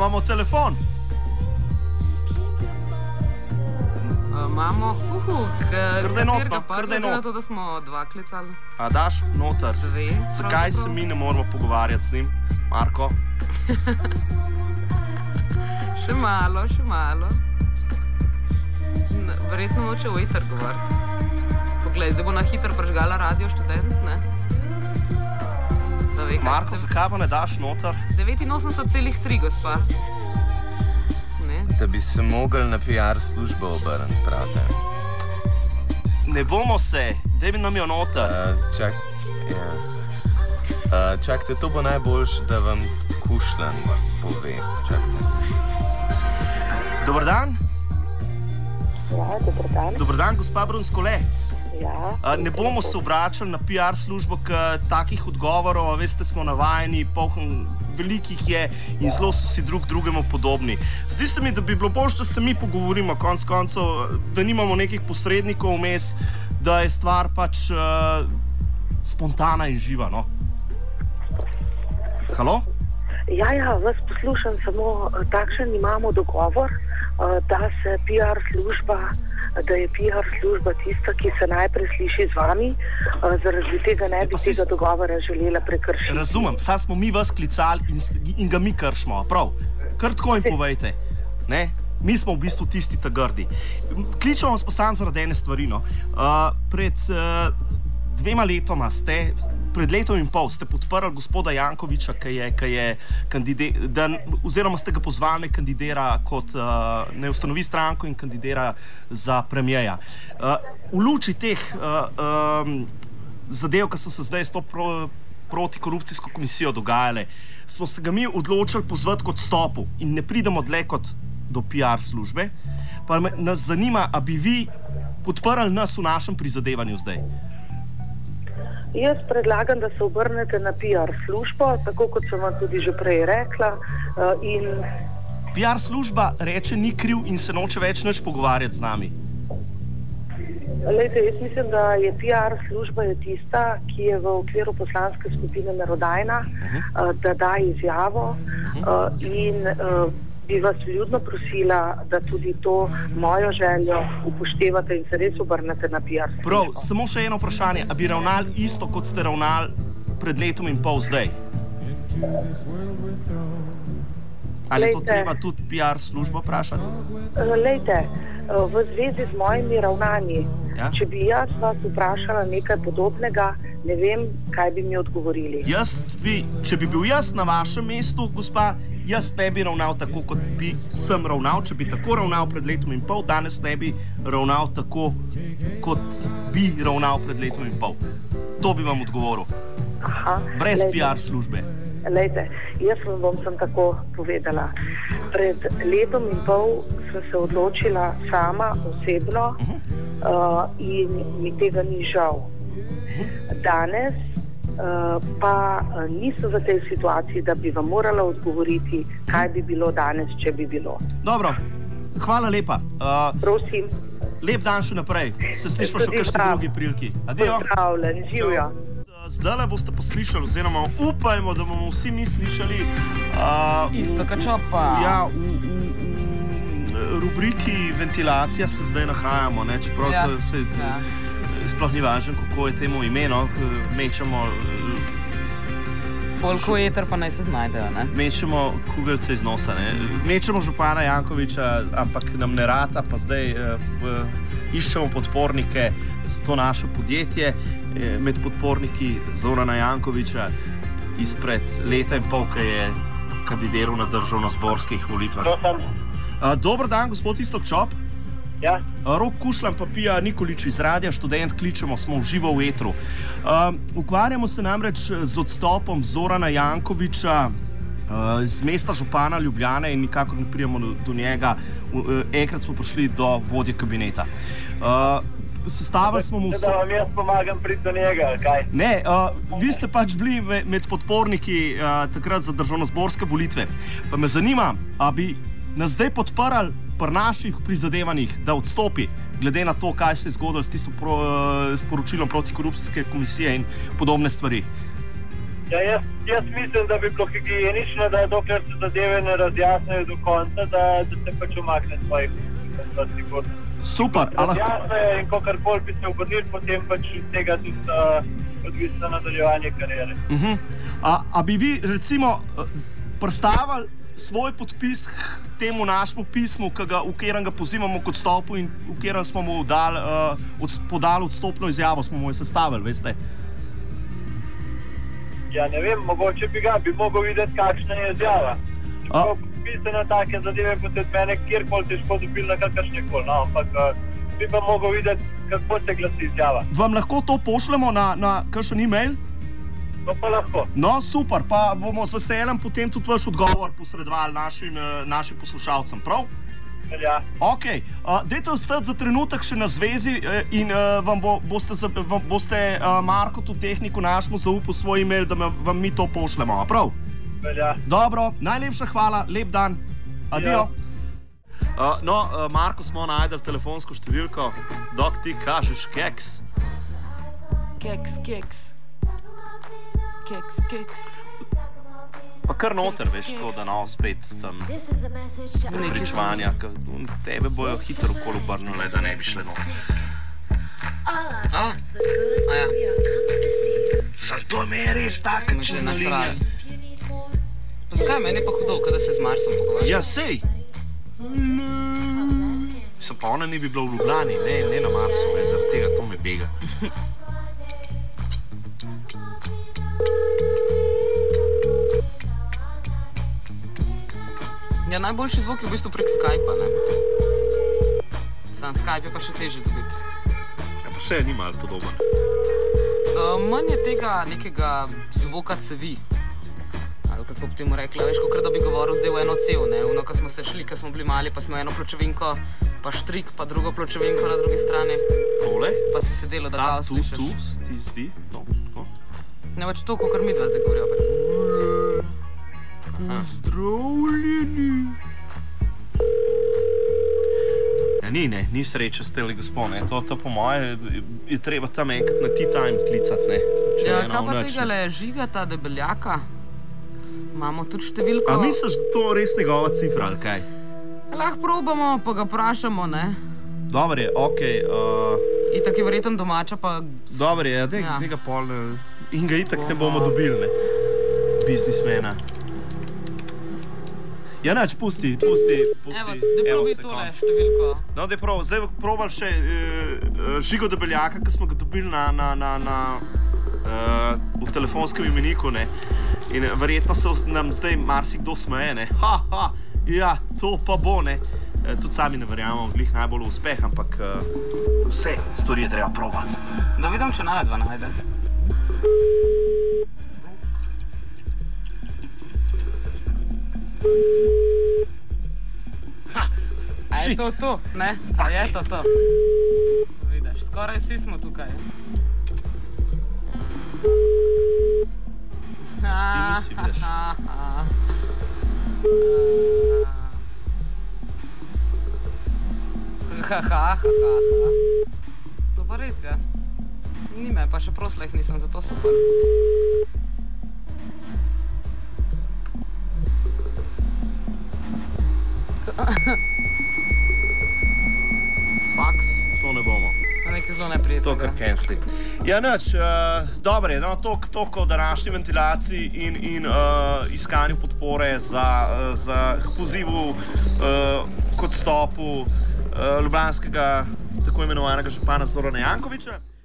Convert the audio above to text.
imamo telefon? Imamo, krdaj not. Na to, da smo dva klicali. A daš noter? Dve. Zakaj se mi ne moramo pogovarjati z njim, Marko? Še malo. Verjetno noče v Eser govoriti. Poglej, zdaj bo na hitro prežgala Radio Študent, ne? Da ve, Marko, zakaj pa ne daš noter? 89,3, gospa. Ne? Da bi se mogli na PR službo obrniti, pravite. Ne bomo se, daj nam jo noter. Čakajte, to bo najboljše, da vam Kušlan pove. Čakajte. Dobar dan. Ja, dober dan. Dobar dan, gospa Brunskole. Ja. Ne bomo se obračali na PR službo, ker takih odgovorov, veste, smo navajeni, poln velikih je in zelo so si drugemu podobni. Zdi se mi, da bi bilo bolj, da se mi pogovorimo, konec koncev, da nimamo nekih posrednikov vmes, da je stvar pač spontana in živa, no? Halo? Ja, vas poslušam, samo takšen imamo dogovor, da je PR služba tista, ki se najprej sliši z vami, zaradi tega ne bi tega dogovora želela prekršiti. Razumem, saj smo mi vas klicali in ga mi kršimo, prav? Kar tako jim povejte, ne? Mi smo v bistvu tisti ta grdi. Kličemo vas pa sam zaradi ene stvari, no. Pred 2 letoma pred letom in pol ste podprli gospoda Jankovića, ki je oziroma ste ga pozvali, kandidira kot ne ustanovi stranko in kandidira za premierja. V luči teh zadev, ki so se zdaj s to protikorupcijsko komisijo dogajale, smo se ga mi odločili pozvati k odstopu in ne pridemo dlje kot do PR službe. Pa nas zanima, a bi vi podprli nas v našem prizadevanju zdaj? Jaz predlagam, da se obrnete na PR službo, tako kot sem vam tudi že prej rekla. PR služba reče, ni kriv in se noče več nič pogovarjati z nami. Lejte, jaz mislim, da je PR služba tista, ki je v okviru poslanske skupine merodajna, da da izjavo in bi vas ljudno prosila, da tudi to mojo željo upoštevate in se res obrnete na PR službo. Prav, samo še eno vprašanje, a bi ravnali isto, kot ste ravnali pred letom in pol zdaj? Ali je to treba tudi PR službo vprašati? Lejte, v zvezi z mojimi ravnanji, če bi jaz vas vprašala nekaj podobnega, ne vem, kaj bi mi odgovorili. Če bi bil jaz na vašem mestu, gospa, jaz ne bi ravnal tako, kot bi sem ravnal. Če bi tako ravnal pred letom in pol, danes ne bi ravnal tako, kot bi ravnal pred letom in pol. To bi vam odgovoril. Brez PR službe. Lejte, jaz vam sem tako povedala. Pred letom in pol sem se odločila sama osebno in mi tega ni žal. Danes pa nisem v tej situaciji, da bi vam morala odgovoriti, kaj bi bilo danes, če bi bilo. Dobro, hvala lepa. Prosim. Lep dan še naprej. Se slišimo še v kakšni drugi priliki. Adijo. Pozdravljen, živjo. Zdajle boste poslišali, oziroma upajmo, da bomo vsi mi slišali Iztoka Čopa. Ja, v rubriki ventilacija se zdaj nahajamo, ne? Čeprav se sploh ni važno, kako je temu imeno, mečemo Folko eter pa naj se znajdejo, ne? Mečemo kugelce iz nosa, ne? Mečemo župana Jankovića, ampak nam ne rata, pa zdaj iščemo podpornike za to naše podjetje. Med podporniki Zorana Jankovića izpred leta in pol, ki je kandidiral na državnozborskih volitvah. Dober dan, gospod Iztok Čop. Ja. Rok Kušlan pa Pija Nikolič iz Radia Študent, kličemo, smo v živo v etru. Ukvarjamo se namreč z odstopom Zorana Jankovića z mesta župana Ljubljane in nikakor ne pridemo do njega. Enkrat smo prišli do vodje kabineta. Sestavili smo mu Da vam jaz pomagam priti do njega, kaj? Ne, vi ste pač bili med podporniki takrat za državnozborske volitve. Pa me zanima, a bi nas zdaj podprli pri naših prizadevanjih, da odstopi, glede na to, kaj se je zgodilo s tistim sporočilom protikorupcijske komisije in podobne stvari? Ja, jaz Jaz mislim, da bi bilo higienično, da dokler se zadeve ne razjasnejo do konca, da se pač umakne svojih sigurno. Super. Razjasno je in kakorkoli bi se obrnili, potem pač iz tega tudi odvisno nadaljevanje kariere. A bi vi recimo predstavili svoj podpis k temu našemu pismu, v katerem ga pozivamo k odstopu in v katerem smo mu podali odstopno izjavo, smo mu jo sestavili, veste? Ja, ne vem, mogoče bi mogel videti, kakšna je izjava. Čeprav podpise na take zadeve potem mene kjerkoli težko dobili na kakršnekoli, no, ampak bi pa mogel videti, kako se glasi izjava. Vam lahko to pošljemo na kakšen e-mail? To pa lahko. No, super, pa bomo z veseljem potem tudi vaš odgovor posredovali našim poslušalcem, prav? Ja. Ok, dajte ostati za trenutek še na zvezi in boste Markotu tehniku našemu zaupal svoj e-mail, da vam mi to pošljemo, prav? Ja. Dobro, najlepša hvala, lep dan, adijo. Ja. Marko smo najdel telefonsko številko, dok ti kažeš keks. Keks. Pa kar noter, veš, to, da spet tam pričvanja, tebe bojo hitro okoli obrnile, da ne bi šle noter. Ja. Sam to me je res tako čudno linija. Pa zakaj meni pa hudo, kada se z Marsom pogovarja? Ja, sej. Sem pa ona ni bi bila v Ljubljani, ne na Marsu, zaradi tega to me bega. Ja, najboljši zvok je v bistvu prek Skypa, ne? Sam Skype je pa še težje dobiti. Ja, pa še ni malo podoben. Manj je tega nekega zvoka cevi. Ali kako bi temu rekla, veš, kakor da bi govoril zdaj v eno cev, ne? Ono, ko smo se šli, ko smo bili mali, pa smo eno pločevinko, pa štrik, pa drugo pločevinko na drugi strani. Tole? Pa si sedelo, da kao slišiš. Tu se ti zdi? No. Ne, več to, kakor mi dva zdaj govorijo. Pozdravljeni. Ja, ni sreče s tele gospod, ne. To po moje je treba tam enkrat na tea time klicati, ne. Ja, kaj pa tegale Žigata Debeljaka? Imamo tudi številko. A misliš, da to res njegova cifra, ali kaj? Lahko probamo, pa ga vprašamo, ne. Dobre, okej. Itak je verjetno domača, pa... Dobre, tega pol... In ga itak ne bomo dobili, ne. Biznismena. Ja, nač, pusti. Evo, da probi tole številko. No, da je prav. Zdaj probali še Žigo Debeljaka, ki smo ga dobili v telefonskem imeniku, ne. In verjetno se nam zdaj marsikdo smeje, ne. Ja, to pa bo, ne. Tudi sami ne verjamemo glih najbolj v uspeh, ampak vse stvari je treba probati. Da vidim, če najdva najde. A je to, ne? A je to. Vidiš, skoraj vsi smo tukaj. Ti nisi, vidiš. To pa res, ja. Ni me, pa še prosleh nisem, zato super. Faks, to ne bomo. Nekaj zelo neprijetnega. To kar canceli. Ja, nič, dobre, no, toliko o današnji ventilaciji in iskanju podpore za pozivu k odstopu ljubljanskega tako imenovanega župana Zorana Jankovića.